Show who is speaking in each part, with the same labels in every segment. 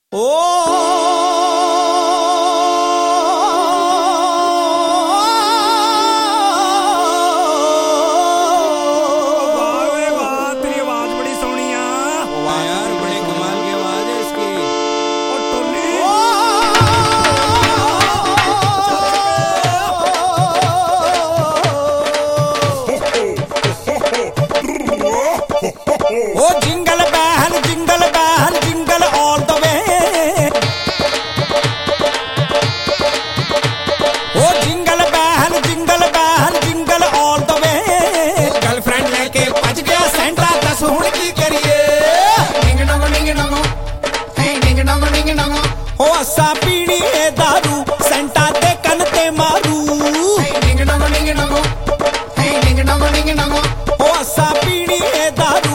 Speaker 1: ओ jingle बहन jingle बहन jingle all the way. ओ जिंगल बहन जिंगल बहन jingle all the way. Girlfriend लेके भज गया सेंटा, दस हुण की करिए। Ding dong ding dong, hey ding dong ding dong. ओ असा पीनी है दारू, सेंटा ते कन ते मारू। Hey ding dong ding dong, hey ding dong ding dong. ओ असा पीनी है दारू,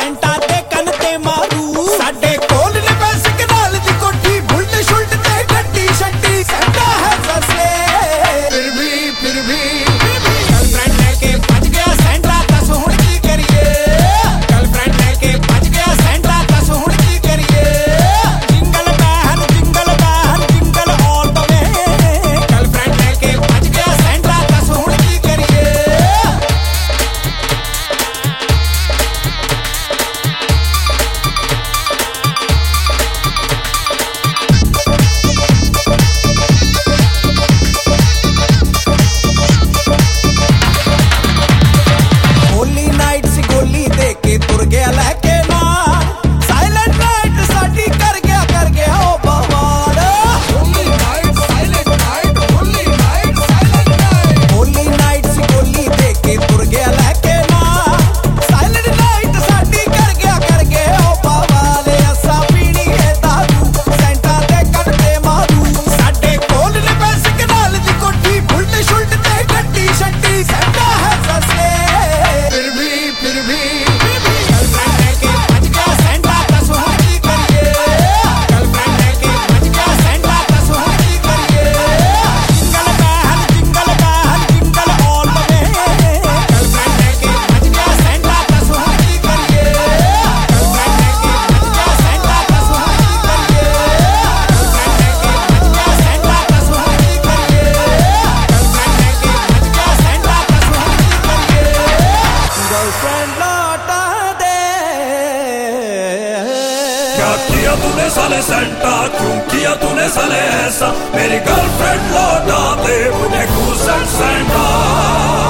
Speaker 2: किया तूने साले सेंटा, क्यों किया तूने साले ऐसा? मेरी गर्लफ्रेंड लौटा दे मुझे घूस सेंटा।